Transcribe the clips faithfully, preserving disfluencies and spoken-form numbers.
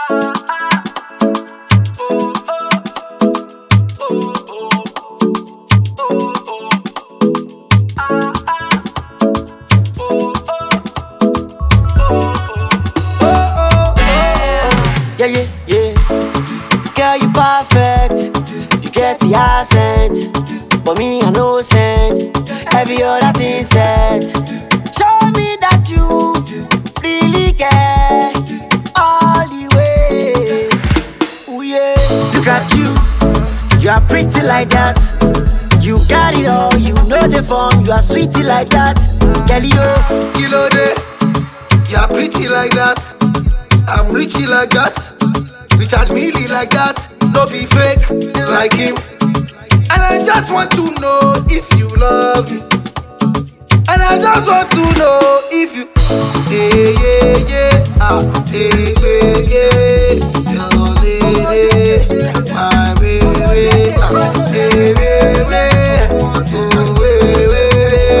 Yeah, yeah, yeah. Girl, you perfect. You get the accent. But me, I no send. Every other thing set. Show me that you really care. All the way. Ooh, yeah. Look at you. You are pretty like that. You got it all. You know the form. You are sweetie like that. Girl, you. You know that. You are pretty like that. I'm richy like that. Richard Millie like that. No be fake like him. And I just want to know if you love me. And I just want to know if you. Yeah, yeah, yeah. Ah, yeah, yeah, yeah. Your lady, my baby. Ah, yeah, baby. Oh, yeah, yeah.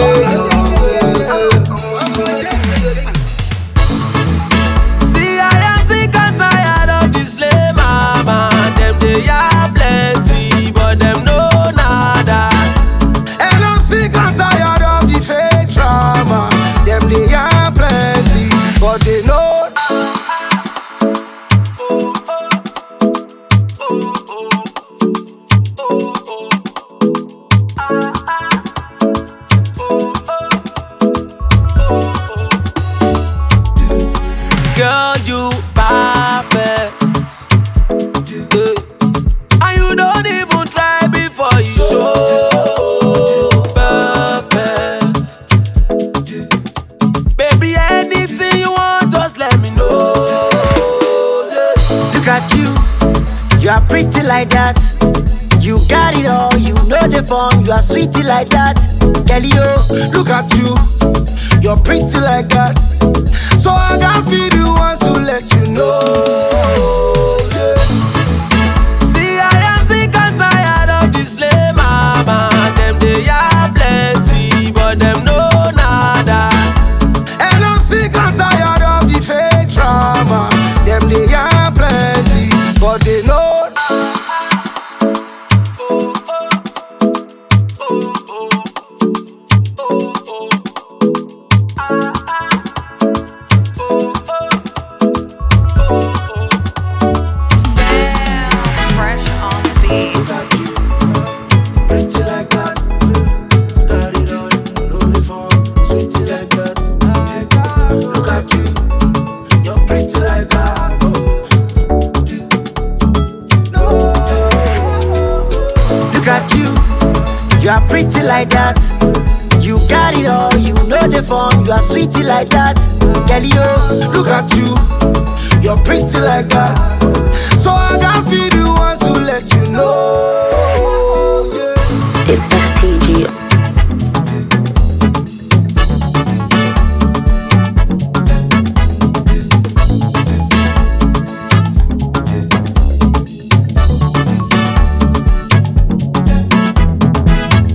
You are pretty like that. You got it all. You know the form. You are sweetie like that. Girl, you. Look at you. You're pretty like that. So I gotta be the one to let you know. Yeah. See, I am sick and tired of this lame mama. Them they are plenty, but them no nada. And I'm sick and tired of the fake drama. Them they are plenty, but they know. You are pretty like that. You got it all. You know the form. You are sweetie like that. Girl, you. Look at you. You're pretty like that.